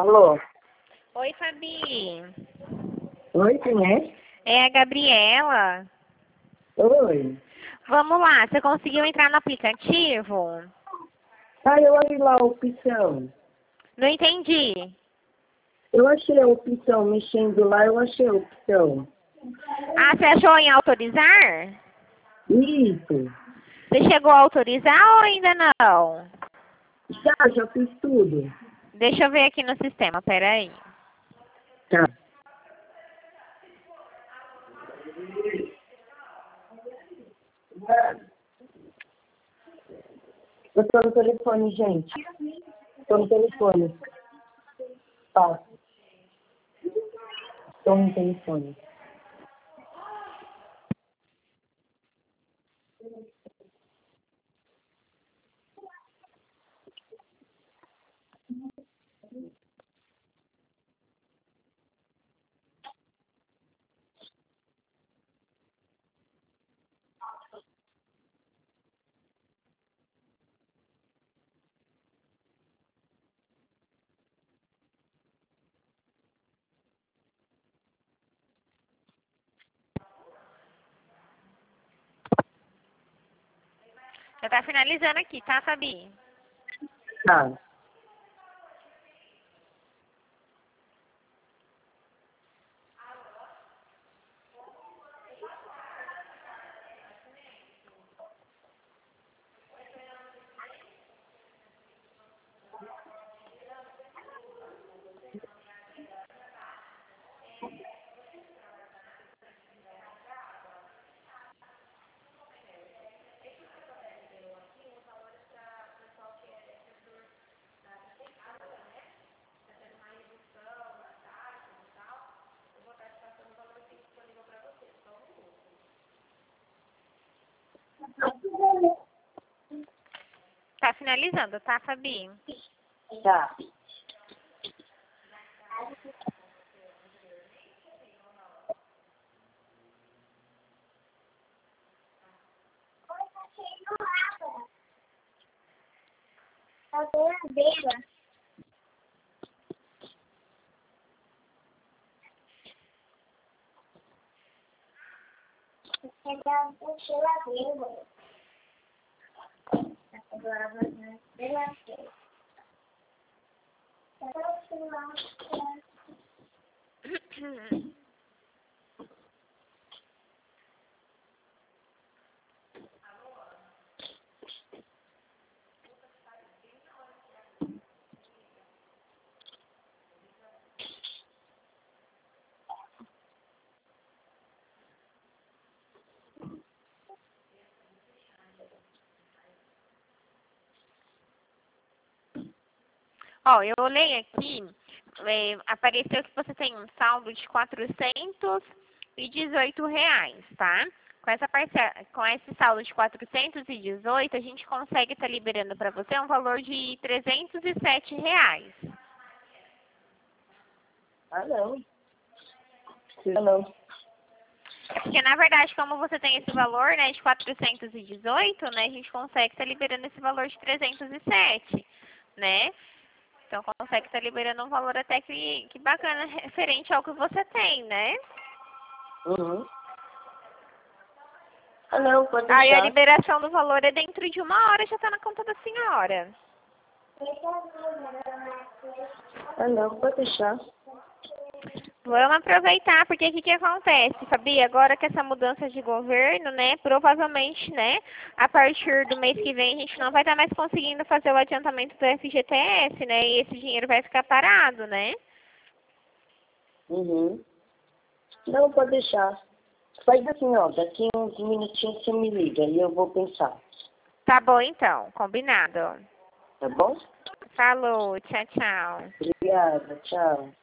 Alô? Oi, Fabi. Oi, quem é? É a Gabriela. Oi. Vamos lá, você conseguiu entrar no aplicativo? Eu olhei lá a opção. Não entendi. Eu achei a opção, mexendo lá, eu achei a opção. Ah, você achou em autorizar? Isso. Você chegou a autorizar ou ainda não? Já fiz tudo. Deixa eu ver aqui no sistema, peraí. Tá. Eu tô no telefone, gente. Tô no telefone. Tá. Tô no telefone. Já tá finalizando aqui, tá, Fabi? Tá. Tá finalizando, tá, Fabi? Tá. Ó, eu olhei aqui, apareceu que você tem um saldo de R$ 418, tá? Com esse saldo de 418, a gente consegue estar liberando para você um valor de R$ 307. Não. Precisa não. É porque, na verdade, como você tem esse valor, né, de 418, né, a gente consegue estar liberando esse valor de 307, né? Então, consegue estar liberando um valor até que bacana, referente ao que você tem, né? Uhum. Não, pode Aí a deixar. liberação do valor é dentro de 1 hora, já está na conta da senhora. Não, pode deixar. Vamos aproveitar, porque o que acontece, Fabi? Agora que essa mudança de governo, né, provavelmente, né, a partir do mês que vem a gente não vai estar mais conseguindo fazer o adiantamento do FGTS, né, e esse dinheiro vai ficar parado, né? Uhum. Não, pode deixar. Faz assim, ó, daqui uns minutinhos você me liga e eu vou pensar. Tá bom, então, combinado. Tá bom? Falou, tchau, tchau. Obrigada, tchau.